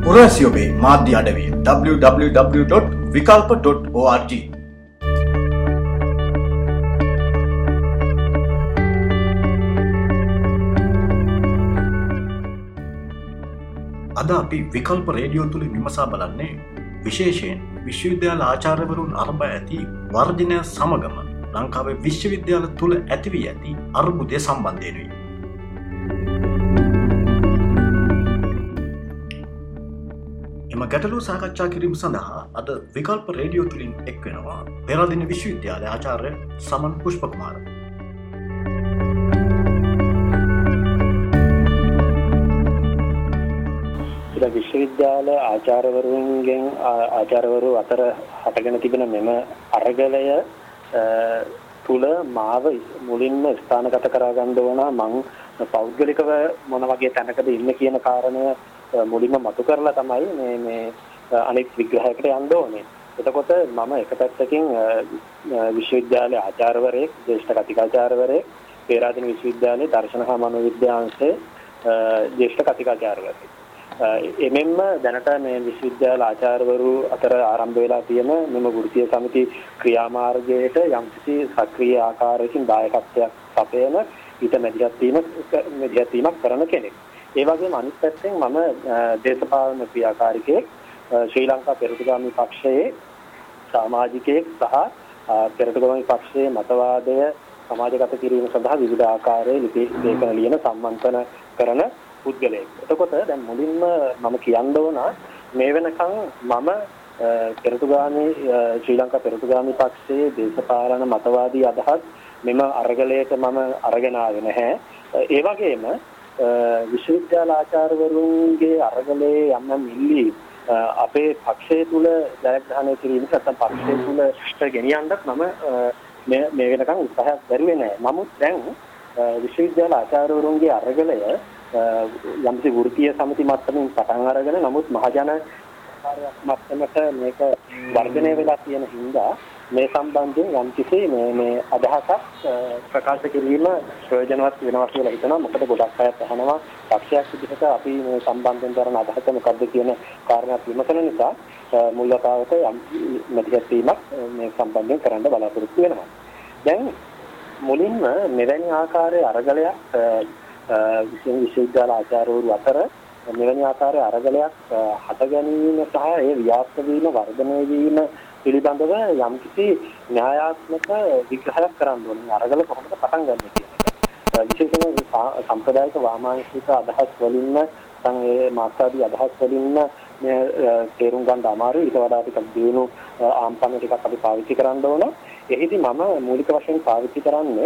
පුරවැසි ඔබේ මාධ්‍ය අඩවිය www.vikalpa.org. අද අපි විකල්ප රේඩියෝ තුලින් විමසා බලන්නේ විශේෂයෙන් විශ්වවිද්‍යාල ආචාර්යවරුන් ආරම්භ ඇති වර්ධනය සමගම ලංකාවේ විශ්වවිද්‍යාල තුල ඇති වී ඇති අර්බුදය සම්බන්ධයෙන්යි. එම ගැටලුව සාකච්ඡා කිරීම සඳහා අද විකල්ප රේඩියෝ තුලින් එක් වෙනවා පෙරදින විශ්වවිද්‍යාලයේ ආචාර්ය සමන් පුෂ්පකුමාර. විශ්වවිද්‍යාල ආචාර්යවරු අතර හටගෙන තිබෙන මෙම අරගලය තුල මාව මුලින්ම ස්ථානගත කරගන්න ඕන. මං පෞද්ගලිකව මොන වගේ තැනකද ඉන්නේ කියන කාරණය මුලින්ම මතු කරලා තමයි මේ අනෙක් විග්‍රහයකට යන්න ඕනේ. එතකොට මම එක පැත්තකින් විශ්වවිද්‍යාලයේ ආචාර්යවරයෙක්, ජ්‍යෙෂ්ඨ කතිකාචාර්යවරයෙක්, පේරාදෙණිය විශ්වවිද්‍යාලයේ දර්ශන හා මනෝවිද්‍යාංශයේ ජ්‍යෙෂ්ඨ කතිකාචාර්යවරයෙක්. එමෙන්න දැනට මේ විශ්වවිද්‍යාල ආචාර්යවරු අතර ආරම්භ වෙලා තියෙන මෙම වෘත්තීය සමිති ක්‍රියාමාර්ගයට යම්කිසි සක්‍රීය ආකාරයකින් දායකත්වයක් සපයන ඊට මැදිහත් වීමක් කරන කෙනෙක්. ඒ වගේම අනිත් පැත්තෙන් මම දේශපාලන ක්‍රියාකාරිකයෙක්, ශ්‍රී ලංකා පෙරටුගාමී පක්ෂයේ සමාජිකයෙක් සහ පෙරටුගාමී පක්ෂයේ මතවාදය සමාජගත කිරීම සඳහා විවිධ ආකාරයේ ලිපි ලියන සම්මන්ත්‍රණ කරන පුද්ගලයෙක්. එතකොට දැන් මුලින්ම මම කියන්න ඕන මේ වෙනකන් මම පෙරටුගාමී ශ්‍රී ලංකා පෙරටුගාමී පක්ෂයේ දේශපාලන මතවාදී අදහස් මෙම අරගලයට මම අරගෙන ආවේ නැහැ. ඒ වගේම විශ්වවිද්‍යාල ආචාර්යවරුන්ගේ අරගලයේ යම් මිල්ලි අපේ පක්ෂය තුල ජයග්‍රහණය කිරීම නැත්නම් පක්ෂය තුල ගෙනියන්නත් මම මේ වෙනකන් උත්සාහයක් දරුවේ නැහැ. නමුත් දැන් විශ්වවිද්‍යාල ආචාර්යවරුන්ගේ අරගලය යම්කිසි වෘත්තීය සමිති මට්ටමින් පටන් අරගෙන නමුත් මහජන මට්ටමට මේක වර්ධනය වෙලා තියෙන හින්දා මේ සම්බන්ධයෙන් යම්කිසි මේ අදහසක් ප්‍රකාශ කිරීම ප්‍රයෝජනවත් වෙනවා කියලා හිතනවා. මොකද ගොඩක් අය අහනවා පක්ෂයක් විදිහට අපි මේ සම්බන්ධයෙන් කරන අදහස මොකක්ද කියන කාරණාත් විමසන නිසා මුල් වතාවට මැදිහත් වීමක් මේ සම්බන්ධයෙන් කරන්න බලාපොරොත්තු වෙනවා. දැන් මුලින්ම මෙවැනි ආකාරයේ අරගලයක් විශ්වවිද්‍යාල ආචාර්යවරු අතර මෙවැනි ආකාරයේ අරගලයක් හට ගැනීම සහ ඒ ව්‍යාප්ත වීම වර්ධනය වීම පිළිබඳව යම්කිසි න්‍යායාත්මක විග්‍රහයක් කරන්න ඕනේ. අරගල කොහොමද පටන් ගන්නෙ කියන එක. විශේෂයෙන්ම සම්ප්‍රදායික වාමාංශික අදහස් වලින්ම නැත්නම් ඒ මාක්ස්වාදී අදහස් වලින්ම මේ තේරුම් ගන්න අමාරුයි. ඊට වඩා ටිකක් දියුණු ආම්පන්න ටිකක් අපි පාවිච්චි කරන්න ඕන. එහිදී මම මූලික වශයෙන් පාවිච්චි කරන්නේ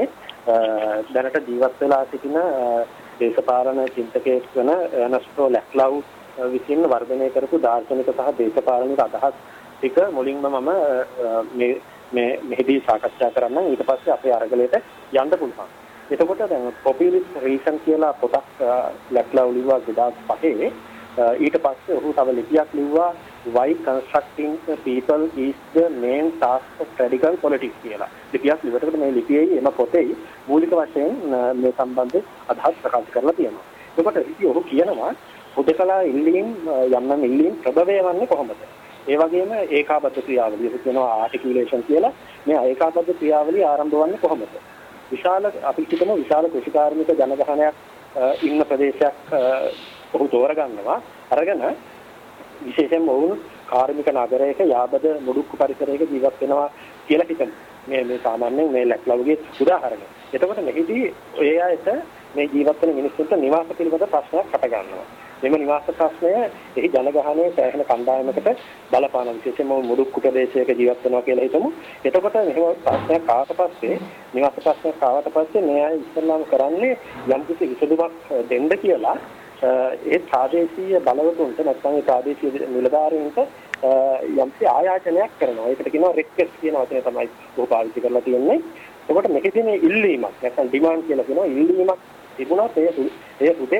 දැනට ජීවත් වෙලා සිටින දේශපාලන චින්තකයෙක් වන එර්නස්ටෝ ලැක්ලව් විසින් වර්ධනය කරපු දාර්ශනික සහ දේශපාලනික අදහස් ටික මුලින්ම මම මෙහිදී සාකච්ඡා කරන්නම්. ඊට පස්සේ අපේ අරගලයට යන්න පුළුවන්. එතකොට දැන් පොපියුලිස්ට් රීසන් කියලා පොතක් ලැක්ලව් ලිව්වා 2005. ඊට පස්සේ ඔහු තව ලිපියක් ලිව්වා why constructing people is the main task of radical politics කියලා. ලිපියක් ලිව්වට මේ ලිපියේ එම පොතේ මූලික වශයෙන් මේ සම්බන්ධ අදහස් ප්‍රකාශ කරලා තියෙනවා. එතකොට ඉතින් ඔහු කියනවා හුදකලා ඉල්ලීම් යම් ඉල්ලීම් ප්‍රබවය වන්නේ කොහොමද? ඒ වගේම ඒකාබද්ධ ක්‍රියාවලිය කියනවා ආටිකියුලේෂන් කියලා. මේ ඒකාබද්ධ ක්‍රියාවලිය ආරම්භ වන්නේ කොහොමද? අපි හිතමු විශාල කෘෂිකාර්මික ජනගහනයක් ඉන්න ප්‍රදේශයක් ඔහු තෝරගන්නවා. අරගෙන විශේෂයෙන්ම වුණු කාර්මික නගරයක යාබද මුඩුක්කු පරිසරයක ජීවත් වෙනවා කියලා හිතමු. මේ සාමාන්‍යයෙන් මේ ලැක්ලව්ගේ උදාහරණය. එතකොට මෙහිදී ඒ අයට මේ ජීවත් වෙන මිනිස්සුන්ට නිවාස පිළිබඳ ප්‍රශ්නයක් හට ගන්නවා. මෙම නිවාස ප්‍රශ්නය එහි ජනගහනයේ සෑහෙන කණ්ඩායමකට බලපාන විශේෂයෙන්ම මුඩුක්කු ප්‍රදේශයක ජීවත් වෙනවා කියලා හිතමු. එතකොට මෙහෙම ප්‍රශ්නයක් ආවට පස්සේ නිවාස ප්‍රශ්නයක් ආවට පස්සේ මේ අය ඉස්සෙල්ලාම කරන්නේ යම්කිසි විසඳුමක් දෙන්න කියලා ඒ ප්‍රාදේශීය බලවතුන්ට නැත්නම් ඒ ප්‍රාදේශීය නිලධාරීන්ට යම්කිසි ආයාචනයක් කරනවා. ඒකට කියනවා රික්වෙස්ට් කියන වචනේ තමයි ඔහු පාවිච්චි කරලා තියෙන්නේ. එතකොට මේකදී මේ ඉල්ලීමක් නැත්නම් ඩිමාන්ඩ් කියලා කියනවා. ඉල්ලීමක් තිබුණාත් ඒ උදෙක්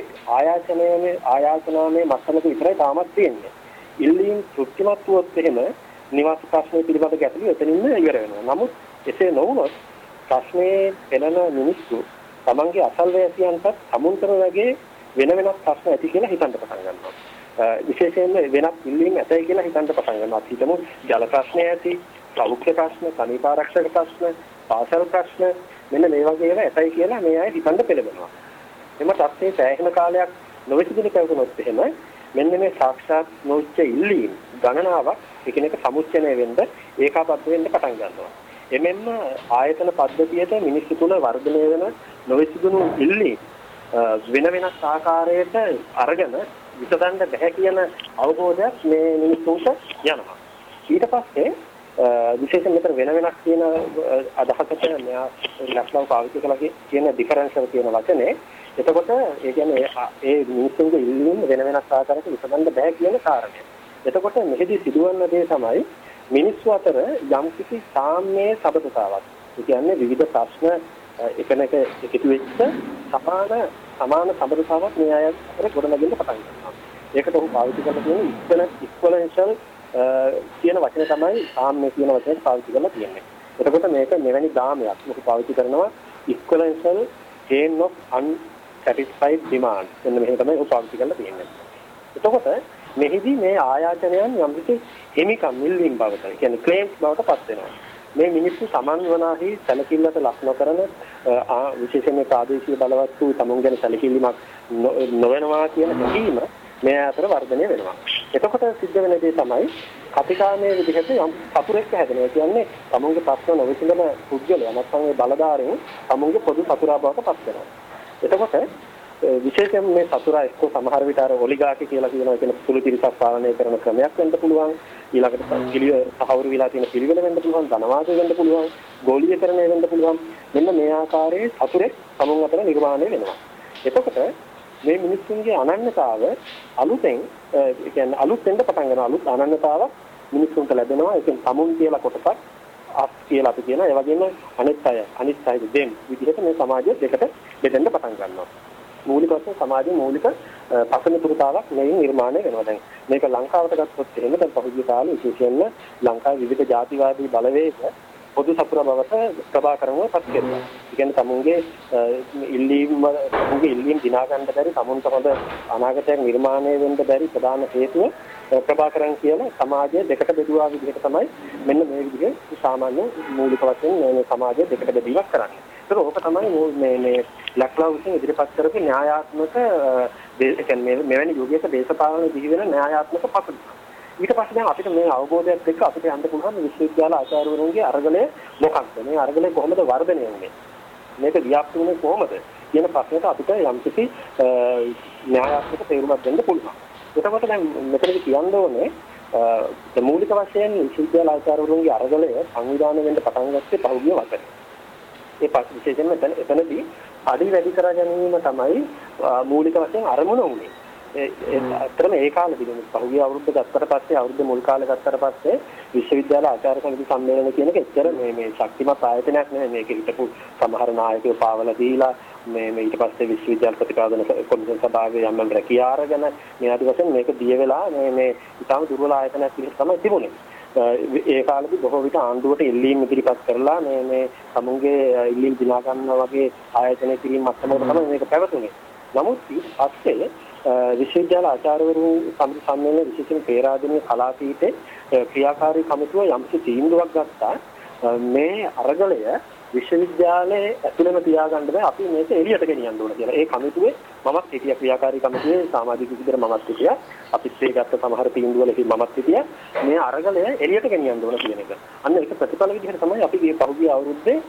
ආයාචනාමේ මට්ටමක විතරයි තාමත් තියෙන්නේ. ඉල්ලීම් තෘප්තිමත් වුවොත් එහෙම නිවාස ප්‍රශ්නය පිළිබඳ ගැටලුව එතනින්ම ඉවර වෙනවා. නමුත් එසේ නොවුනොත් ප්‍රශ්නේ එළන මිනිස්සු තමන්ගේ අසල්වැසියන්ට සමුන්තර වගේ වෙන වෙනස් ප්‍රශ්න ඇති කියලා හිතන්න පටන් ගන්නවා. විශේෂයෙන්ම වෙනත් ඉල්ලීම් ඇතයි කියලා හිතන්න පටන් ගන්නවා. අපි හිතමු ජල ප්‍රශ්නය ඇති, සෞඛ්‍ය ප්‍රශ්න, සනීප ආරක්ෂක ප්‍රශ්න, පාසල් ප්‍රශ්න මෙන්න මේ වගේ ඒවා ඇතයි කියලා මේ අය හිතන්න පෙළඹෙනවා. එම තත්ත්වයේ සෑහෙන කාලයක් නොවිසඳින කවුරුනොත් එහෙම මෙන්න මේ සාක්ෂාත් නොවිච්ච ඉල්ලීම් ගණනාවක් එකිනෙක සමුච්චනය වෙන්න ඒකාබද්ධ වෙන්න පටන් ගන්නවා. එමෙන්න ආයතන පද්ධතියට මිනිස්සු තුළ වර්ධනය වෙන නොවිසඳුණු ඉල්ලීම් වෙන වෙනස් ආකාරයට අරගෙන විසඳන්න බැහැ කියන අවබෝධයක් මේ මිනිස්සුන්ට යනවා. ඊට පස්සේ විශේෂයෙන් මෙතන වෙන වෙනස් කියන අදහසට මෙයා ලක්ෂණ පාවිච්චි කළා කියන ඩිෆරන්ෂල් කියන වචනේ. එතකොට ඒ කියන්නේ ඒ මිනිස්සුන්ගේ ඉල්ලීම් වෙන වෙනස් ආකාරයකට විසඳන්න බැහැ කියන කාරණය. එතකොට මෙහිදී සිදුවන දේ තමයි මිනිස්සු අතර යම්කිසි සාම්‍ය සබඳතාවක්. ඒ කියන්නේ විවිධ ප්‍රශ්න එකනක එකතු වෙච්ච සමාන සබඳතාවක් මේ අය අතර ගොඩනගෙන්න පටන් ගන්නවා. ඒකට උන් පාවිච්චි කරලා තියෙන ඉක්වලෙන්ෂල් කියන වචනේ තමයි සාම්‍ය කියන වචනේ පාවිච්චි කරලා තියෙන්නේ. එතකොට මේක මෙවැනි දාමයක් මොකද පාවිච්චි කරනවා ඉක්වලෙන්ෂල් chain of unsatisfied demand. එන්න මෙහෙම තමයි උන් පාවිච්චි කරලා තියෙන්නේ. එතකොට මෙහිදී මේ ආයාචනයන් යම්කිසි හිමිකම් මිල්ලින් බවට කියන්නේ ක්ලේම්ස් බවට පත් වෙනවා. මේ මිනිස්සු සමන් වනාහි සැලකිල්ලට ලක් නොකරන විශේෂයෙන්ම ප්‍රාදේශීය බලවත් වූ සමුන් ගැන සැලකිලිමක් නොවෙනවා කියන හැඟීම මේ අතර වර්ධනය වෙනවා. එතකොට සිද්ධ වෙන දේ තමයි කතිකාමයේ විදිහට යම් සතුරෙක් හැදෙනවා. කියන්නේ සමුන්ගේ ප්‍රශ්න නොවිසඳන පුද්ගලයා නැත්නම් ඒ බලධාරීන් සමුන්ගේ පොදු සතුරා බවට පත් වෙනවා. එතකොට විශේෂයෙන් මේ සතුරා එක්ක සමහර විට අර ඔලිගාර්කි කියලා කියනවා කියන සුළු පිරිසක් පාලනය කරන ක්‍රමයක් වෙන්න පුළුවන්. ඊළඟට සහවුරු විලා තියෙන පිළිවෙල වෙන්න පුළුවන්, ධනවාදය වෙන්න පුළුවන්, ගෝලීයකරණය වෙන්න පුළුවන්. මෙන්න මේ ආකාරයේ සතුරෙක් සමුන් අතර නිර්මාණය වෙනවා. එතකොට මේ මිනිස්සුන්ගේ අනන්‍යතාව අලුතෙන් කියන්නේ අලුත් වෙන්න පටන් ගන්නවා. අලුත් අනන්‍යතාවක් මිනිස්සුන්ට ලැබෙනවා. ඒකෙන් සමුන් කියලා කොටසක් අස් කියලා අපි කියනවා. ඒ වගේම අනිත් අය දෙම් විදිහට මේ සමාජය දෙකට බෙදෙන්න පටන් ගන්නවා. මූලික වශයෙන් සමාජයේ මූලික පසුබිමතාවක් මෙයින් නිර්මාණය වෙනවා. දැන් මේක ලංකාවට ගත්තොත් එහෙම දැන් පහුගිය කාලේ විශේෂයෙන්ම ලංකාවේ විවිධ ජාතිවාදී බලවේග පොදු සපුර බවට ප්‍රභාකරන්ව පත් කෙරුවා. ඒ කියන්නේ තමුන්ගේ ඉල්ලීම් දිනා ගන්න බැරි තමුන්ට හොඳ අනාගතයක් නිර්මාණය වෙන්න බැරි ප්‍රධාන හේතුව ප්‍රභාකරන් කියන සමාජය දෙකට බෙදුවා විදිහට තමයි මෙන්න මේ විදිහේ සාමාන්‍ය මූලික වශයෙන් මේ සමාජය දෙකට බෙදීමක් කරන්නේ. ඒක ඕක තමයි මේ ලක්ලාව් විසින් ඉදිරිපත් කරපු න්‍යායාත්මක මෙවැනි යෝගයක දේශපාලන දිවි වෙන න්‍යායාත්මක පසුබිම. ඊට පස්සේ දැන් අපිට මේ අවබෝධයත් එක්ක අපිට යන්න පුළුවන් විශ්වවිද්‍යාල ආචාර්යවරුන්ගේ අරගලය මොකක්ද? මේ අරගලය කොහොමද වර්ධනය වෙන්නේ? මේක ව්‍යාප්ත වුණේ කොහොමද? කියන ප්‍රශ්නයට අපිට යම්කිසි න්‍යායාත්මක තේරුමක් දෙන්න පුළුවන්. එතකොට දැන් මෙතනදී කියන්න ඕනේ මූලික වශයෙන් විශ්වවිද්‍යාල ආචාර්යවරුන්ගේ අරගලය සංවිධානය වෙන්න පටන් ගත්තේ පහුගිය වසරේ. ඒ විශේෂයෙන්ම එතනදී අඩි වැඩි කර ගැනීම තමයි මූලික වශයෙන් අරමුණ උනේ. අතරම ඒ කාලෙදී පහුගිය අවුරුද්ද ගත්තට පස්සේ අවුරුද්ද මුල් කාලේ ගත්තට පස්සේ විශ්වවිද්‍යාල ආචාර්ය සමිති සම්මේලන කියන එක එච්චර මේ ශක්තිමත් ආයතනයක් නෙමෙයි. මේක හිටපු සමහර නායකයෝ පාවලා දීලා මේ ඊට පස්සේ විශ්වවිද්‍යාල ප්‍රතිපාදන කොමිෂන් සභාවේ යම් රැකියා අරගෙන මේ ආදි වශයෙන් මේක දිය වෙලා මේ ඉතාම දුර්වල ආයතනයක් විදිහට තමයි තිබුණේ. ඒ කාලෙදී බොහෝ විට ආණ්ඩුවට ඉල්ලීම් ඉදිරිපත් කරලා මේ සමුන්ගේ ඉල්ලීම් දිනා ගන්නවා වගේ ආයතන කිරීම මට්ටමකට තමයි මේක පැවතුනේ. නමුත් පස්සේ විශ්වවිද්‍යාල ආචාර්යවරු සම්මේලනයේ විශේෂයෙන් පේරාදෙණිය කලාපීඨයේ ක්‍රියාකාරී කමිටුව යම්කිසි තීන්දුවක් ගත්තා. මේ අරගලය විශ්වවිද්‍යාලයේ ඇතුළේම තියාගන්න බෑ, අපි මේක එළියට ගෙනියන්න ඕන කියලා. ඒ කමිටුවේ මමත් හිටියා, ක්‍රියාකාරී කමිටුවේ සමාජික විදිහට මමත් හිටියා. අපිත් ඒ ගත්ත සමහර තීන්දුවල මමත් හිටියා. මේ අරගලය එළියට ගෙනියන්න ඕන කියන එක. අන්න ඒක ප්‍රතිඵල විදිහට තමයි අපි මේ පහුගිය අවුරුද්දේ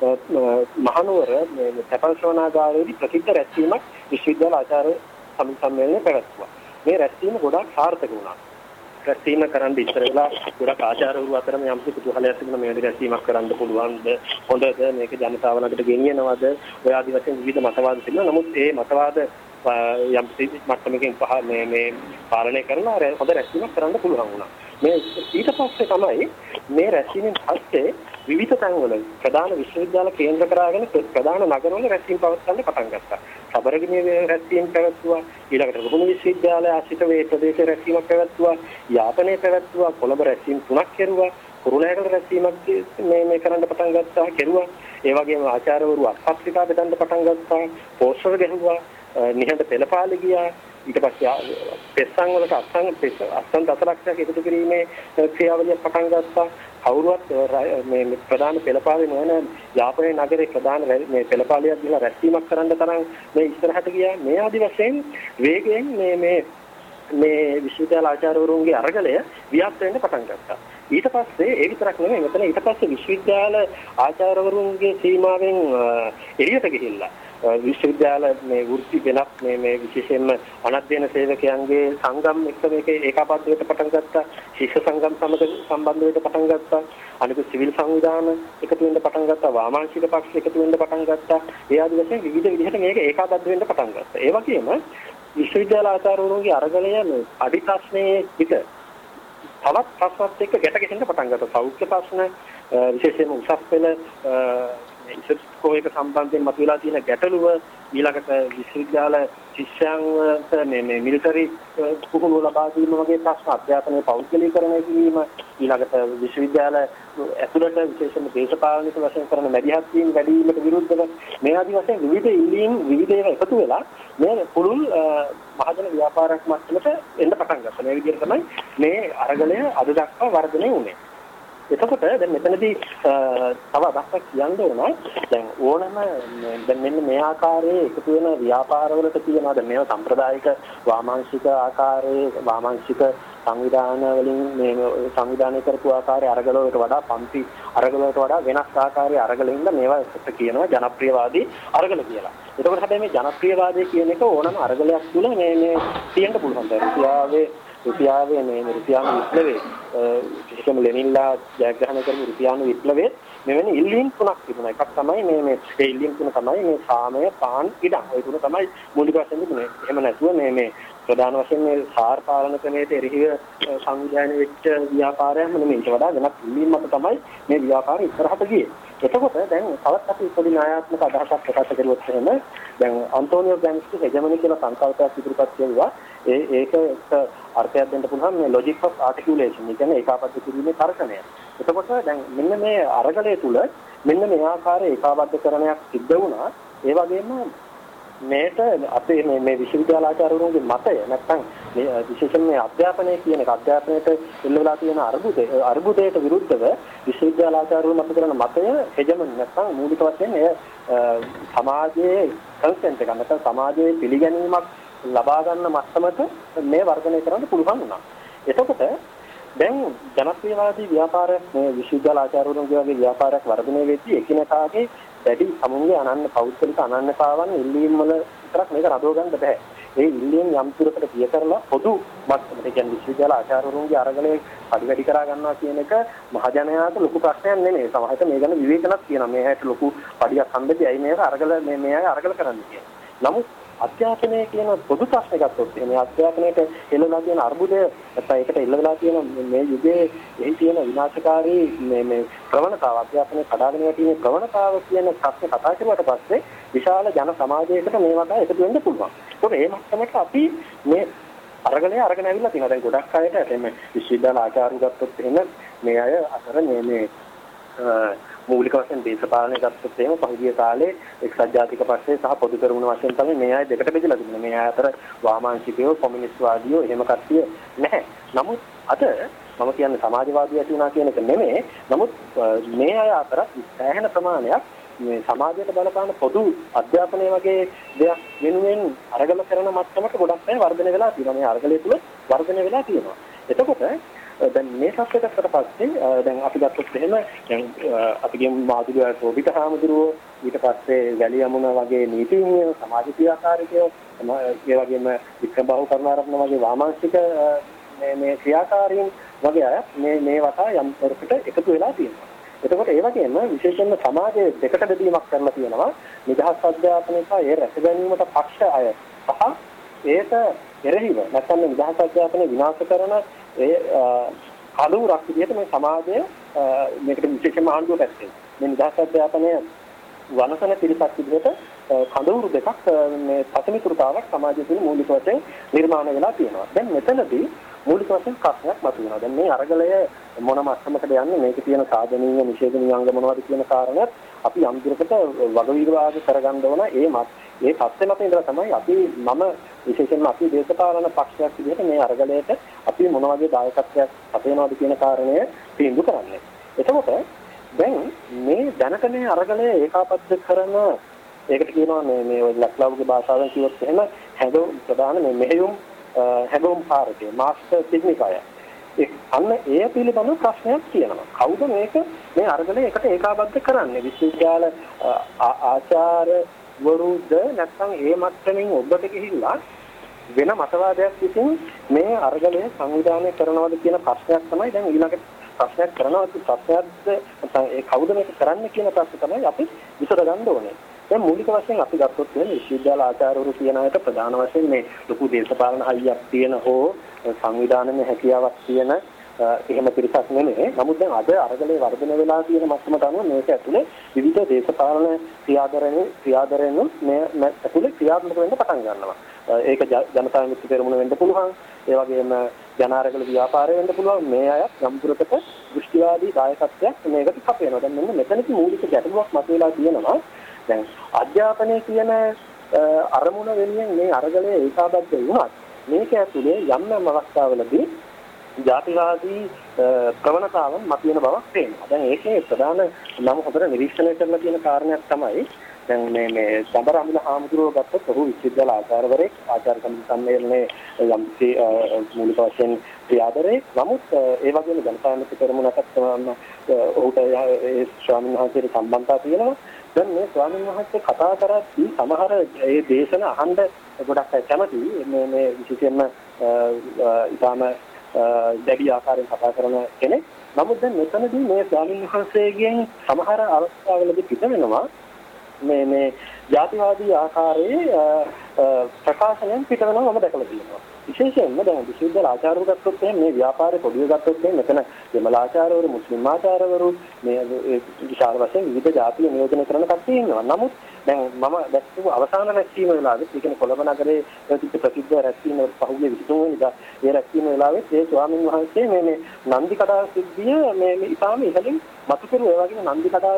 මහනුවර මේ තැපැල් ශ්‍රවණාගාරයේදී ප්‍රසිද්ධ රැස්වීමක් විශ්වවිද්‍යාල ආචාර්ය සමිති සම්මේලනයේ පැවැත්වුවා. මේ රැස්වීම ගොඩාක් සාර්ථක වුණා. රැස්වීම කරන්න ඉස්සර වෙලා ගොඩක් ආචාර්යවරු අතරම යම්කිසි කුතුහලයක් තිබුණා මේ වගේ රැස්වීමක් කරන්න පුළුවන්ද, හොඳද, මේක ජනතාව ළඟට ගෙනියනවද, ඔය ආදි වශයෙන් විවිධ මතවාද තිබුණා. නමුත් ඒ මතවාද යම්කිසි මට්ටමකින් මේ පාලනය කරලා හොඳ රැස්වීමක් කරන්න පුළුවන් වුණා. මේ ඊට පස්සේ තමයි මේ රැස්වීමෙන් පස්සේ විවිධ තැන්වල ප්‍රධාන විශ්වවිද්‍යාල කේන්ද්‍ර කරගෙන ප්‍රධාන නගරවල රැස්වීම් පවත්වන්න පටන් ගත්තා. සබරගිනියේ රැස්වීම් පැවැත්වුවා. ඊළඟට රුහුණු විශ්වවිද්‍යාලය ආශ්‍රිත වේ ප්‍රදේශයේ රැස්වීමක් පැවැත්වුවා. යාපනයේ පැවැත්වුවා. කොළඹ රැස්වීම් 3ක් කෙරුවා. කුරුණෑගල රැස්වීමක් මේ කරන්න පටන් ගත්තා, කෙරුවා. ඒ වගේම ආචාර්යවරු අත්පත්‍රිකා බෙදන්න පටන් ගත්තා. පෝස්ටර් ගැහුවා. නිහඬ පෙළපාලි ගියා. ඊට පස්සේ පෙස්සන් වලට අස්සන් දසලක්ෂයක් එකතු කිරීමේ ක්‍රියාවලිය පටන් ගත්තා. කවුරුවත් මේ ප්‍රධාන පෙළපාලේ නොවන යාපනයේ නගරේ ප්‍රධාන මේ පෙළපාලියක් දිහා රැස්වීමක් කරන්න තරම් මේ ඉස්සරහට ගියා. මේ ආදි වශයෙන් වේගයෙන් මේ විශ්වවිද්‍යාල ආචාර්යවරුන්ගේ අරගලය ව්‍යාප්ත වෙන්න පටන් ගත්තා. ඊට පස්සේ ඒ විතරක් නෙමෙයි මෙතන ඊට පස්සේ විශ්වවිද්‍යාල ආචාර්යවරුන්ගේ සීමාවෙන් එළියට ගිහිල්ලා විශ්වවිද්‍යාල මේ වෘත්ති වෙනත් මේ විශේෂයෙන්ම අනධ්‍යයන සේවකයන්ගේ සංගම් එක්ක මේක ඒකාබද්ධ වෙන්න පටන් ගත්තා. ශිෂ්‍ය සංගම් සමග සම්බන්ධ වෙන්න පටන් ගත්තා. අනිකුත් සිවිල් සංවිධාන එකතු වෙන්න පටන් ගත්තා. වාමාංශික පක්ෂ එකතු වෙන්න පටන් ගත්තා. ඒ ආදී වශයෙන් විවිධ විදිහට මේක ඒකාබද්ධ වෙන්න පටන් ගත්තා. ඒ වගේම විශ්වවිද්‍යාල ආචාර්යවරුන්ගේ අරගලය අඩි ප්‍රශ්නයේ පිට තවත් ප්‍රශ්නත් එක්ක ගැට ගැහෙන්න පටන් ගත්තා. සෞඛ්‍ය ප්‍රශ්න විශේෂයෙන්ම උසස් පෙළ ඉස්කෝලේක සම්බන්ධයෙන් මතුවලා තියෙන ගැටලුව ඊළඟට විශ්වවිද්‍යාල ශිෂ්‍යයන්ට මේ මිලිටරි පුහුණුව ලබා දීම වගේ ප්‍රශ්න අධ්‍යාපනයේ පෞද්ගලීකරණය කිරීම ඊළඟට විශ්වවිද්‍යාල ඇතුළත විශේෂයෙන්ම දේශපාලනික වශයෙන් කරන මැදිහත් වීම වැඩි වීමට විරුද්ධව මේ ආදි වශයෙන් විවිධ ඉල්ලීම් විවිධ ඒවා එකතු වෙලා මේ පුළුල් මහජන ව්‍යාපාරයක් මට්ටමට එන්න පටන් ගත්තා. මේ විදිහට තමයි මේ අරගලය අද දක්වා වර්ධනය වුණේ. එතකොට දැන් මෙතනදී තව අදහසක් කියන්න ඕන. දැන් ඕනම දැන් මෙන්න මේ ආකාරයේ එකතු වෙන ව්‍යාපාරවලට තියෙනවා දැන් මේවා සම්ප්‍රදායික වාමාංශික ආකාරයේ වාමාංශික සංවිධාන වලින් මේ සංවිධානය කරපු ආකාරයේ අරගල වලට වඩා පන්ති අරගල වලට වඩා වෙනස් ආකාරයේ අරගලින්ද මේවා එකට කියනවා ජනප්‍රියවාදී අරගල කියලා. එතකොට හැබැයි මේ ජනප්‍රියවාදී කියන එක ඕනම අරගලයක් තුල මේ තියෙන්න පුළුවන්. දැන් රුසියාවේ මේ රුසියානු විප්ලවයේ විශේෂයෙන්ම ලෙනින්ලා ජයග්‍රහණය කරපු රුසියානු විප්ලවයේ මෙවැනි ඉල්ලීම් තුනක් තිබුණා. එකක් තමයි මේ ඒ ඉල්ලීම් තුන තමයි මේ සාමය, පාන්, ඉඩම්. ඒ තුන තමයි මූලික වශයෙන් තිබුණේ. එහෙම නැතුව මේ ප්‍රධාන වශයෙන් මේ සාර පාලන ක්‍රමයට එරෙහිව සංවිධානය වෙච්ච ව්‍යාපාරයක් නෙමෙයි. ඊට වඩා වෙනත් ඉල්ලීම් මත තමයි මේ ව්‍යාපාරය ඉස්සරහට ගියේ. එතකොට දැන් තවත් අපි පොඩි න්‍යායාත්මක අදහසක් ප්‍රකාශ කරුවොත් එහෙම දැන් අන්ටෝනියෝ ග්‍රැම්ස්කි හෙජමනි කියලා සංකල්පයක් ඉදිරිපත් කළා. ඒක අර්ථයක් දෙන්න පුළුවන් මේ logic of articulation. ඒ කියන්නේ ඒකාබද්ධ කිරීමේ තර්කණය. එතකොට දැන් මෙන්න මේ අරගලය තුල මෙන්න මේ ආකාරයේ ඒකාබද්ධකරණයක් සිද්ධ වුණා. ඒ වගේම මේට අපේ මේ විශ්වවිද්‍යාල ආචාර්යවරුන්ගේ මතය නැත්නම් මේ විශේෂයෙන් මේ අධ්‍යාපනය කියන එක අධ්‍යාපනයට එල්ල වෙලා තියෙන අර්බුදයට විරුද්ධව විශ්වවිද්‍යාල ආචාර්යවරු මත කරන මතය හෙජමනි නැත්නම් මූලික වශයෙන් එය සමාජයේ කන්සෙන්ට් එක නැත්නම් සමාජයේ පිළිගැනීමක් ලබා ගන්න මට්ටමට මේ වර්ධනය කරන්න පුළුවන් වුණා. එතකොට දැන් ජනප්‍රියවාදී ව්‍යාපාරයක් මේ විශ්වවිද්‍යාල ආචාර්යවරුන්ගේ වගේ ව්‍යාපාරයක් වර්ධනය වෙද්දී එකිනෙකාගේ වැඩි සමුන්ගේ අනන්‍ය පෞද්ගලික අනන්‍යතාවන් ඉල්ලීම් වල විතරක් මේක රඳව ගන්න බෑ. ඒ ඉල්ලීම් යම් තුරකට පිය කරලා පොදු මට්ටමට කියන්නේ විශ්වවිද්‍යාල ආචාර්යවරුන්ගේ අරගලේ වැඩි කරා ගන්නවා කියන එක මහජනයාට ලොකු ප්‍රශ්නයක් නෙමෙයි. සමහරවිට මේ ගැන විවේචනක් තියෙනවා. මේ හැට ලොකු පඩියක් හම්බෙදී ඇයි මේක අරගල මේ අය අරගල කරන්නේ කියලා. නමුත් අධ්‍යාපනය කියන පොදු ප්‍රශ්න ගත්තොත් මේ අධ්‍යාපනයට එළවලා තියෙන අර්බුදය නැත්නම් ඒකට එළවලා තියෙන මේ යුගයේ එහි තියෙන විනාශකාරී මේ ප්‍රවණතාව අධ්‍යාපනයේ කඩාගෙන වැටීමේ ප්‍රවණතාව කියන ප්‍රශ්න කතා කරුවාට පස්සේ විශාල ජන සමාජයකට මේ වගේ එකතු වෙන්න පුළුවන්. ඒකෝ මේ මට්ටමට අපි මේ අරගලය අරගෙන ඇවිල්ලා තියෙනවා. දැන් ගොඩක් අයට එතෙම විශ්වවිද්‍යාල ආචාර්ය ගත්තොත් එහෙම මේ අය අතර මේ මූලික වශයෙන් දේශපාලනය ගත්තොත් එහෙම පහුගිය කාලේ එක්සත් ජාතික පක්ෂය සහ පොදු කරුණු වශයෙන් තමයි මේ අය දෙකට බෙදලා තිබුණේ. මේ අය අතර වාමාංශිකයෝ, කොමියුනිස්ට්වාදීයෝ එහෙම කට්ටිය නැහැ. නමුත් අද මම කියන්නේ සමාජවාදී ඇති වුණා කියන එක නෙමෙයි. නමුත් මේ අය අතර සෑහෙන ප්‍රමාණයක් මේ සමාජයට බලපාන පොදු අධ්‍යාපනය වගේ දෙයක් වෙනුවෙන් අරගල කරන මට්ටමට ගොඩක් අය වර්ධනය වෙලා තියෙනවා. මේ අරගලය තුල වර්ධනය වෙලා තියෙනවා. එතකොට දැන් මේ සත්‍යයකට පස්සේ දැන් අපි ගත්තොත් එහෙම දැන් අපි කියමු මාදුරුවා සෝබිත හාමුදුරුවෝ ඊට පස්සේ වැලි යමුණ වගේ නීතිඥයෝ සමාජ ක්‍රියාකාරීකයෝ ඒ වගේම වික්‍රමබාහු කරුණාරත්න වගේ වාමාංශික මේ ක්‍රියාකාරීන් වගේ අය මේ වටා යම් පොරකට එකතු වෙලා තියෙනවා. එතකොට ඒ වගේම විශේෂයෙන්ම සමාජයේ දෙකට බෙදීමක් කරලා තියෙනවා. නිදහස් අධ්‍යාපනය සහ ඒ රැක ගැනීමට පක්ෂ අය සහ ඒට එරෙහිව නැත්නම් නිදහස් අධ්‍යාපනය විනාශ කරන ඒ කලුරක් විදිහට මේ සමාජය මේකට විශේෂයෙන්ම ආණ්ඩුව පැත්තෙන් මේ නිදහස් අධ්‍යාපනය වනසන පිරිසක් විදිහට කඳවුරු දෙකක් මේ පතමිතුරුතාවක් සමාජය තුළ මූලික වශයෙන් නිර්මාණය වෙලා තියෙනවා. දැන් මෙතනදී මූලික වශයෙන් ප්‍රශ්නයක් මතුවෙනවා. දැන් මේ අරගලය මොන මට්ටමකද යන්නේ? මේකේ තියෙන සාධනීය නිෂේධනීය අංග මොනවද කියන කාරණාත් අපි යම් දුරකට වග විභාග කරගන්න ඕන. ඒ තත්ත්වෙ මත ඉඳලා තමයි මම විශේෂයෙන්ම අපි දේශපාලන පක්ෂයක් විදිහට මේ අරගලයට අපි මොන වගේ දායකත්වයක් අපේනවද කියන කාරණය තීන්දුව කරන්නේ. එතකොට දැන් මේ දැනට මේ අරගලය ඒකාබද්ධ කරන ඒකට කියනවා මේ ලක්ලාවුගේ භාෂාවෙන් කිව්වොත් එහෙම හැඟුම් ප්‍රධාන මේ මෙහෙයුම් හැඟුම් කාර්යය මාස්ටර් ටෙක්නිකය. අන්න ඒ පිළිබඳ ප්‍රශ්නයක් තියෙනවා. කවුද මේ අරගලය එකට ඒකාබද්ධ කරන්නේ? විශ්වවිද්‍යාල ආචාර්යවරුද නැත්නම් ඒ මට්ටමින් ඔබට ගිහිල්ලා වෙන මතවාදයක් විසින් මේ අරගලය සංවිධානය කරනවද කියන ප්‍රශ්නයක් තමයි දැන් ඊළඟට ප්‍රශ්නයක් කරනවා. ප්‍රශ්නයක්ද ඒ කවුද මේක කරන්නේ කියන ප්‍රශ්න තමයි අපි විසඳ ගන්න ඕනේ. දැන් මූලික වශයෙන් අපි ගත්තොත් මේ විශ්වවිද්‍යාල ආචාර්යවරු කියන අයට ප්‍රධාන වශයෙන් මේ ලොකු දේශපාලන හයියක් තියෙන හෝ සංවිධානයේ හැකියාවක් තියෙන එහෙම පිරිසක් නෙමෙයි. නමුත් දැන් අද අරගලේ වර්ධනය වෙලා තියෙන මට්ටමට අනුව මේක ඇතුලේ විවිධ දේශපාලන ක්‍රියාදරයන් මේ ඇතුලේ ක්‍රියාත්මක වෙන්න පටන් ගන්නවා. ඒක ජනතා විමුක්ති පෙරමුණ වෙන්න පුළුවන්. ඒ වගේම ජනාරගල ව්‍යාපාරය වෙන්න පුළුවන්. මේ අය යම්තුරකට දෘෂ්ටිවාදී දායකත්වයක් මේකට කපේනවා. දැන් මෙන්න මෙතනදී මූලික ගැටලුවක් මතුවලා තියෙනවා. දැන් අධ්‍යාපනයේ කියන අරමුණ වෙනුවෙන් මේ අරගලය ඒකාබද්ධ වුණත් මේක ඇතුලේ යම් අවස්ථාවලදී ජාතිවාදී ප්‍රවණතාවන් මතුවෙන බවක් පේනවා. දැන් ඒකේ ප්‍රධාන නම් හොඳට නිරීක්ෂණය කරලා තියෙන කාරණයක් තමයි දැන් මේ සම්බරාමිල හාමුදුරුවෝ ගත්තොත් ඔහු විශ්වවිද්‍යාල ආචාර්යවරයෙක් ආචාර්ය සමිති සම්මේලනයේ යම් මූලික වශයෙන් ක්‍රියාදරේ. නමුත් ඒ වගේම ජනතා විමුක්ති පෙරමුණකට ඔහුට ඒ ස්වාමීන් වහන්සේට සම්බන්ධතාවය තියෙනවා. දැන් මේ ස්වාමීන් වහන්සේ කතා කරද්දී සමහර ඒ දේශන අහන්න ගොඩක් අය කැමති. මේ විශේෂයෙන්ම ඊටාම දැඩි ආකාරයෙන් කතා කරන කෙනෙක්. නමුත් දැන් මෙතනදී මේ ස්වාමීන් වහන්සේගෙන් සමහර අවස්ථාවලදී පිට වෙනවා මේ ජාතිවාදී ආකාරයේ ප්‍රකාශනයෙන් පිට වෙනවා මම දැකලා තියෙනවා. විශේෂයෙන්ම දැන් විශ්වවිද්‍යාල ආචාර්යවරු ගත්තොත් මේ ව්‍යාපාරේ පොඩිය ගත්තොත් මෙතන දෙමළ ආචාර්යවරු මුස්ලිම් ආචාර්යවරු මේ විශාල වශයෙන් විවිධ ජාතිය නියෝජනය කරන කට්ටිය ඉන්නවා. නමුත් දැන් මම දැක්කු අවසාන රැස්වීම වෙලාවේ ඒ කියන්නේ කොළඹ නගරයේ තිබෙන ප්‍රසිද්ධ රැස්වීම පහුගිය 23 වෙනිදා ඒ රැස්වීම වෙලාවේ ඒ ස්වාමීන් වහන්සේ මේ නන්දි කඩාල් සිද්ධිය මේ ඉතාම ඉහළින් මතු කරුවා. ඒ වගේම නන්දි කඩාල්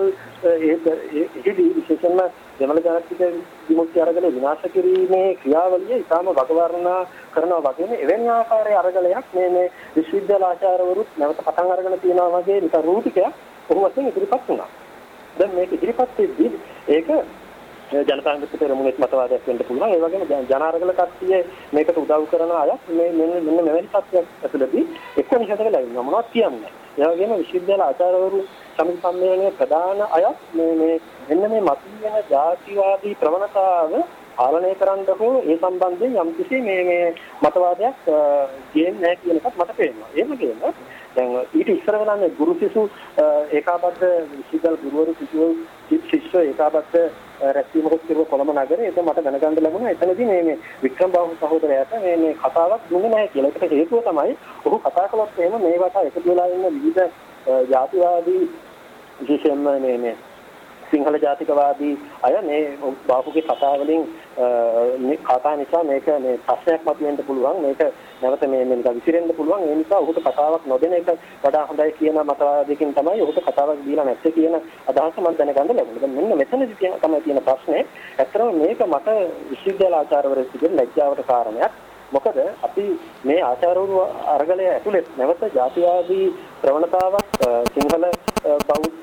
ඒදී විශේෂයෙන්ම දෙමළ ජාතික විමුක්ති අරගලය විනාශ කිරීමේ ක්‍රියාවලිය ඉතාම වගවර්ණනා කරනවා වගේම එවැනි ආකාරයේ අරගලයක් මේ විශ්වවිද්‍යාල ආචාර්යවරුත් නැවත පටන් අරගෙන තියෙනවා වගේ නිකන් රූපිකයක් ඔහු වශයෙන් ඉදිරිපත් වුණා. දැන් මේක ඉදිරිපත් වෙද්දී ඒක ජනතා විමුක්ති පෙරමුණේ මතවාදයක් වෙන්න පුළුවන්. ඒ වගේම ජනාරගල කට්ටිය මේකට උදව් කරන අය මෙන්න මෙවැනි තත්ත්වයක් ඇතුළතදී එක්ක නිහඬ වෙලා ඉන්නවා මොනවද කියන්නේ. ඒ වගේම විශ්වවිද්‍යාල ආචාර්යවරු සමිති සම්මේලනයේ ප්‍රධාන අය මෙන්න මේ මතුවෙන ජාතිවාදී ප්‍රවණතාව පාලනය කරන්න හෝ ඒ සම්බන්ධයෙන් යම්කිසි මේ මතවාදයක් ගේන්නේ නැහැ කියන එකත් මට පේනවා. ඒ වගේම දැන් ඊට ඉස්සර වෙලා මේ ගුරු සිසු ඒකාබද්ධ විශ්වවිද්‍යාල ගුරුවරු ශිෂ්‍ය ඒකාබද්ධ රැස්වීමක් කෙරුව කොළඹ නගරේ. ඒක මට දැනගන්න ලැබුණා. එතනදී මේ වික්‍රම බාහු සහෝදරයාට මේ කතාවක් දුන්නේ නැහැ කියලා. ඒකට හේතුව තමයි ඔහු කතා කළොත් එහෙම මේවට එකතු වෙලා ඉන්න විවිධ ජාතිවාදී විශේෂයෙන්ම මේ සිංහල ජාතිකවාදී අය මේ බාහුගේ කතා වලින් මේ කතා නිසා මේක මේ ප්‍රශ්නයක් මතුවෙන්න පුළුවන්. මේක නැවත මේ නිකන් විසිරෙන්න පුළුවන්. ඒ නිසා ඔහුට කතාවක් නොදෙන එක වඩා හොඳයි කියන මතවාදයකින් තමයි ඔහුට කතාවක් දීලා නැත්තේ කියන අදහස මම දැනගන්න ලැබුණා. දැන් මෙන්න මෙතනදී තමයි තියෙන ප්‍රශ්නේ. ඇත්තටම මේක මට විශ්වවිද්‍යාල ආචාර්යවරයෙක් විදිහට ලැජ්ජාවට කාරණයක්. මොකද අපි මේ ආචාර්යවරු අරගලය ඇතුළේ නැවත ජාතිවාදී ප්‍රවණතාවක් සිංහල බෞද්ධ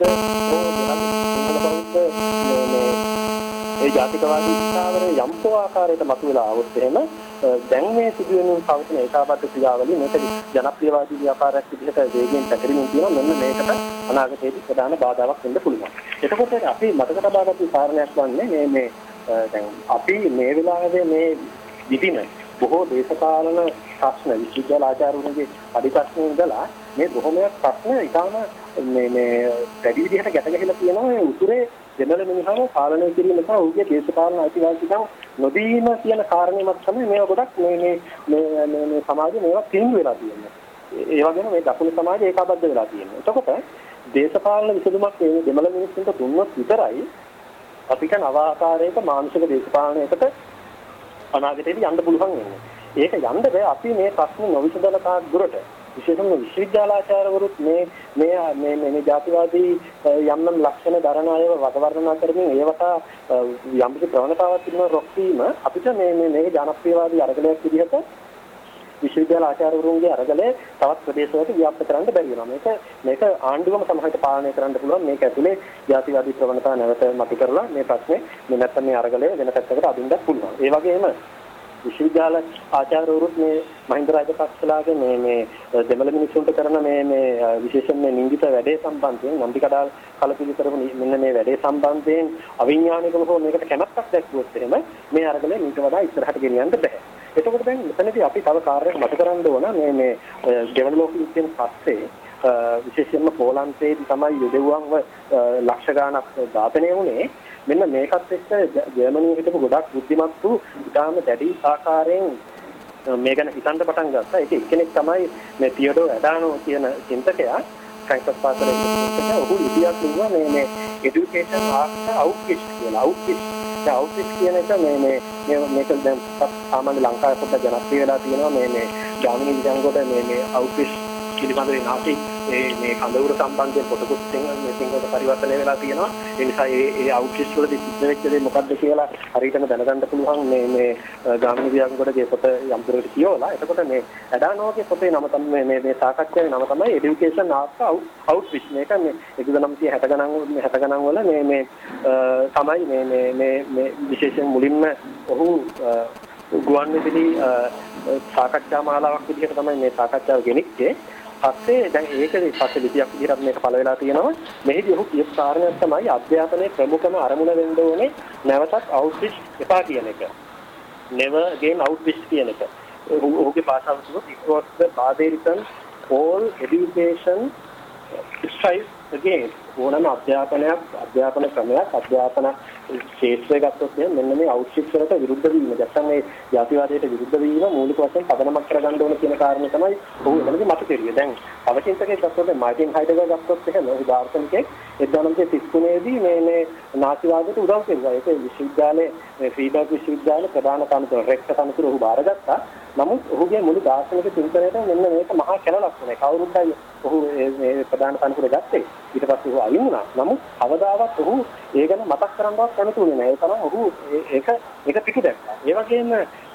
ඒ ජාතිකවාදී විචාරය යම්කෝ ආකාරයකට මතුවලා આવොත් එහෙම දැන් මේ සිදුවෙන පවතින ඒකාබද්ධ ක්‍රියාවලිය මේක ජනප්‍රියවාදී ව්‍යාපාරයක් විදිහට වේගයෙන් පැතිරෙමින් තියෙනවා. මෙන්න මේකට අනාගතයේදී ප්‍රධාන බාධාවක් වෙන්න පුළුවන්. එතකොට අපි මතක තබා ගන්න කාරණයක් වන්නේ මේ දැන් අපි මේ වෙලාවේ මේ විදින බොහෝ දේශපාලන ප්‍රශ්න විශ්වවිද්‍යාල ආචාර්යවරුන්ගේ අධිප්‍රශ්න ඉඳලා මේ බොහොමයක් ප්‍රශ්න ඉතාම මේ වැඩි විදිහට ගැට ගැහිලා තියෙනවා. මේ උතුරේ දෙමළ මිනිහම පාලනය කිරීම නිසා ඔහුගේ දේශපාලන අයිතිවාසිකම් නොදීම කියන කාරණේ මත තමයි මේවා ගොඩක් මේ සමාජයේ මේවා තීන්දුව වෙලා තියෙන්නේ. ඒ වගේම මේ දකුණු සමාජය ඒකාබද්ධ වෙලා තියෙනවා. එතකොට දේශපාලන විසඳුමක් මේ දෙමළ මිනිස්සුන්ට දුන්නොත් විතරයි අපිට නව ආකාරයක මානසික දේශපාලනයකට අනාගතයේදී යන්න පුළුවන් වෙන්නේ. ඒක යන්න බෑ අපි මේ ප්‍රශ්න නොවිසඳන තාක් දුරට විශේෂයෙන්ම විශ්වවිද්‍යාලාචාර්යවරුත් මේ ජාතිවාදී යම් ලක්ෂණ දරන අයව වගවර්ණනා කරමින් ඒවට යම්කිසි ප්‍රවණතාවක් තිබෙන රොක්වීම අපිට මේ ජනප්‍රියවාදී අරගලයක් විදිහට විශ්වවිද්‍යාල ආචාර්යවරුන්ගේ අරගලය තවත් ප්‍රදේශවලට ව්‍යාප්ත කරන්න බැරි වෙනවා. මේක ආණ්ඩුවම සමහරවිට පාලනය කරන්න පුළුවන්. මේක ඇතුලේ ජාතිවාදී ප්‍රවණතා නැවත මතු කරලා මේ ප්‍රශ්නේ නැත්නම් මේ අරගලය වෙන පැත්තකට අදින්නත් පුළුවන්. ඒ වගේම විශ්වවිද්‍යාල ආචාර්යවරුත් මේ මහින්ද රාජපක්ෂලාගේ මේ දෙමළ මිනිසුන්ට කරන මේ විශේෂයෙන් මේ නින්දිත වැඩේ සම්බන්ධයෙන් නම්බිකඩාල් කලපිලි කරපු මෙන්න මේ වැඩේ සම්බන්ධයෙන් අවිඥානිකව හෝ මේකට කැමැත්තක් දැක්වුවොත් එහෙම මේ අරගලය ඊට වඩා ඉස්සරහට ගෙනියන්න බෑ. එතකොට දැන් මෙතනදී අපි තව කාර්යයක් මත කරන්න ඕන මේ දෙවන ලෝක යුද්ධයෙන් පස්සේ විශේෂයෙන්ම පෝලන්තයේදී තමයි යුදෙව්වන්ව ලක්ෂ ගාණක් ඝාතනය වුණේ. මෙන්න මේකත් එක්ක ජර්මනියේ හිටපු ගොඩක් බුද්ධිමත් වූ ඉතාම දැඩි ආකාරයෙන් මේ ගැන හිතන්න පටන් ගත්තා. ඒක එක්කෙනෙක් තමයි මේ තියඩෝ ඇඩානෝ කියන චින්තකයා. ෆ්‍රැන්ක්ෆර්ට් පාසලේ ඉන්න ඔහු ඉතිහාස ලිව්වා මේ এডুকেෂන් ආෆ්ටර් අවුට්විච් කියලා. අවුට්විච් කියන එක මේක දැන් සාමාන්‍ය ලංකාවේ පොඩ්ඩක් ජනප්‍රිය වෙලා තියෙනවා මේ ගාමිණී විජංගොඩ මේ අවුට්විච් පිළිබඳව නාටි මේ කඳවුර සම්බන්ධයෙන් පොතකුත් සිංහලට පරිවර්තනය වෙලා තියෙනවා. ඒ නිසා ඒ අවුට්විච් වලදී සිද්ධ වෙච්ච දේ මොකක්ද කියලා හරියටම දැනගන්න පුළුවන් මේ ගාමිණී විජංගොඩගේ පොත යම් දුරකට කියවලා. එතකොට මේ ඇඩානෝගේ පොතේ නම තමයි මේ සාකච්ඡාවේ නම තමයි এডুকেෂන් ආෆ්ටර් අවුට්විච්. මේක මේ 1960 ගණන් වල මේ තමයි මේ විශේෂයෙන් මුලින්ම ඔහු ගුවන්විදුලි සාකච්ඡා මාලාවක් විදිහට තමයි මේ සාකච්ඡාව ගෙනිච්චේ. පස්සේ දැන් ඒකේ පස්සේ ලිපියක් විදිහට මේක පළ වෙලා තියෙනවා. මෙහිදී ඔහු කියපු කාරණයක් තමයි අධ්‍යාපනයේ ප්‍රමුඛම අරමුණ වෙන්න ඕනේ නැවතත් අවුට්විච් එපා කියන එක. never again outreach කියන එක. ඔහුගේ භාෂාව කිව්වොත් it was the barbarism all education strive again. ඕනම අධ්‍යාපන ක්‍රමයක් අධ්‍යාපන ක්ෂේත්‍රය ගත්තොත් මෙන්න මේ අවුට්විච් වලට විරුද්ධ වීම. නැත්නම් මේ ජාතිවාදයට විරුද්ධ වීම මූලික වශයෙන් පදනමක් කරගන්න ඕන කියන කාරණය තමයි ඔහු එතනදී මත කෙරුවේ. දැන් අවචින්තකයෙක් ගත්තොත් මාර්ටින් හයිඩගර් ගත්තොත් එහෙම ඔහු දාර්ශනිකයෙක් 1933 දී මේ නාසිවාදයට උදව් කළා. ඒක විශ්වවිද්‍යාලයේ ෆ්‍රීබර්ග් විශ්වවිද්‍යාලයේ ප්‍රධාන තනතුර රෙක්ටර් තනතුර ඔහු බාරගත්තා. නමුත් ඔහුගේ මුළු දාර්ශනික චින්තනයට මෙන්න මේක මහා කැලලක් වුණා. කවුරුන්ටයි ඔහු මේ ප්‍රධාන තනතුර ගත්තේ. ඊට පස්සේ ඔහු අයින් වුණා. නමුත් අවදාවත් ඔහු ඒ ගැන මතක් කරන්නවත් කැමති වුණේ නැහැ. ඒ තරම් ඔහු ඒක පිටු දැක්කා. ඒ වගේම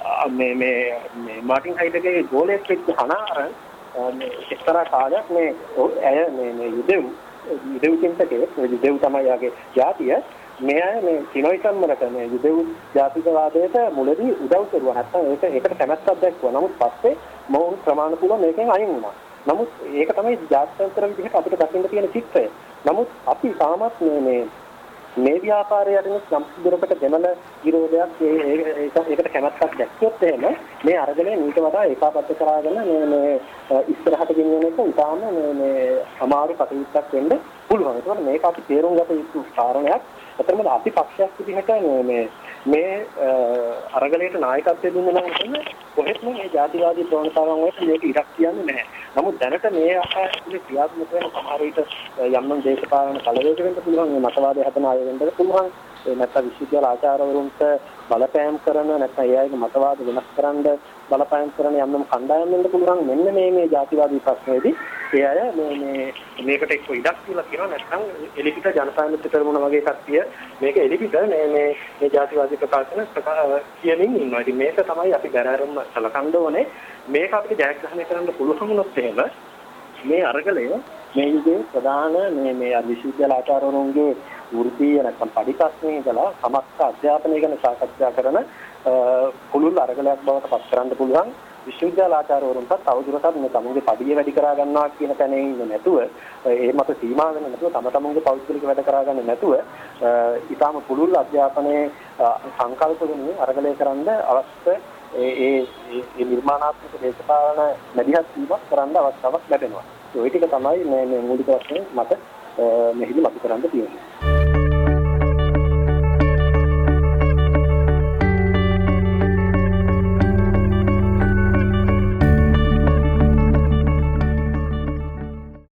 මේ මාර්ටින් හයිඩගර්ගේ ගෝලයක් එක්ක හනාරන් එක්තරා කාලයක් ඇය යුදෙව් චින්තකයෙක් යුදෙව් තමයි යාගේ ජාතිය. මේ සිනෝයිසම් වලට මේ යුදෙව් ජාතිකවාදයට මුලදී උදව් කරුවා. නැත්නම් ඒකට කැමැත්තක් දැක්වුවා. නමුත් පස්සේ මොවුන් ප්‍රමාණිකව මේකෙන් අයින් වුණා. නමුත් ඒක තමයි ජාත්‍යන්තර විදිහට අපිට දකින්න තියෙන චිත්‍රය. නමුත් අපි තාමත් මේ ව්‍යාපාරයට නම් දුරකට දෙමළ විරෝධයක් ඒකට කැමැත්තක් දැක්කොත් එහෙම මේ අරගලය ඊට වඩා ඒකාබද්ධ කරගෙන මේ ඉස්සරහට ගෙනියන එක උදාම මේ අමාරු කටයුත්තක් වෙන්න පුළුවන්. ඒකවල මේක අපි තේරුම් ගත යුතු කාරණයක්. අතරමැද අපි පක්ෂයක් විදිහට මේ අරගලයට නායකත්වය දුන්න නම් කොහෙත්ම මේ ජාතිවාදී ප්‍රවණතාවන් වලට මේක ඉඩක් කියන්නේ නැහැ. නමුත් දැනට මේ ආකාරයේ ක්‍රියාත්මක වෙන සමහර විට යම්නම් දේශපාලන කලවේග වෙන්න පුළුවන්, මේ මතවාදය හදන අය වෙන්න පුළුවන්. නැත්නම් විශ්වවිද්‍යාල ආචාර්යවරුන්ට බලපෑම් කරන නැත්නම් ඒ අයගේ මතවාද වෙනස් කරන්න බලපෑම් කරන යම්නම් කණ්ඩායම් වෙන්න පුළුවන්. මෙන්න මේ ජාතිවාදී ප්‍රශ්නයේදී ඒ අය මේකට එක්ක ඉඩක් කියලා කියනවා. නැත්නම් එලිපිට ජනසායනික පෙරමුණ වගේ කට්ටිය මේක එලිපිට මේ ජාතිවාදී ප්‍රකාශන කියමින් ඉන්නවා. ඉතින් මේක තමයි අපි බැරෑරුම් සලකන්න ඕනේ. මේක අපිට ජයග්‍රහණය කරන්න පුළුවන් වුණොත් එහෙම මේ අරගලය මේ යුගයේ ප්‍රධාන මේ විශ්වවිද්‍යාල ආචාර්යවරුන්ගේ වෘත්තීය නැත්නම් පරිපස්නේ ඉඳලා සමස්ත අධ්‍යාපනය ගැන සාකච්ඡා කරන පුළුල් අරගලයක් බවට පත් කරන්න පුළුවන්. විශ්වවිද්‍යාල ආචාර්යවරුන්ට තවදුරටත් මේ තමුන්ගේ පඩිය වැඩි කරා ගන්නවා කියන තැනේ ඉන්න නැතුව ඒ මත සීමා වෙන නැතුව තමුන්ගේ පෞද්ගලික වැඩ කරා ගන්න නැතුව ඊටාම පුළුල් අධ්‍යාපනයේ සංකල්ප වෙනුවෙන් අරගලය කරන්න අවශ්‍ය ඒ නිර්මාණාත්මක දේශපාලන මැදිහත් වීමක් කරන්න අවස්ථාවක් ලැබෙනවා. ඒ ටික තමයි මේ මූලික වශයෙන් මට මෙහිදී මතක් කරන්න තියෙන්නේ.